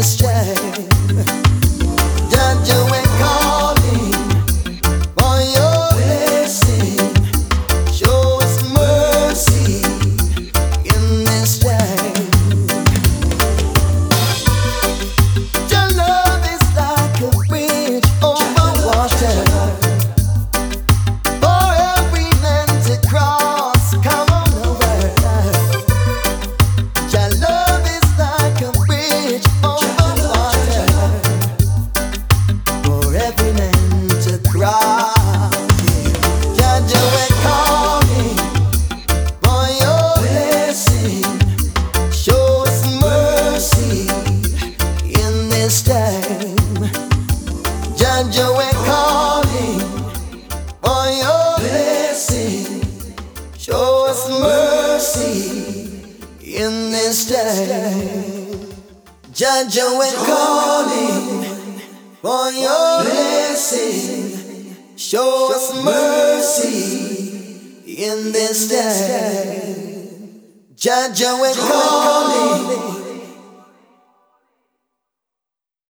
this time. Judge, we're calling for your blessing. Show us mercy in this time. Your love is like a bridge over water for every man to cross. Come on over. Your love is like a bridge over water for every man to cross. Judge, we're calling for your blessing. Show us mercy in this time. Judge, we're calling for your blessing. Show us mercy in this time. Judge, we're calling for your blessing. Show us mercy in this time. Judge, we're calling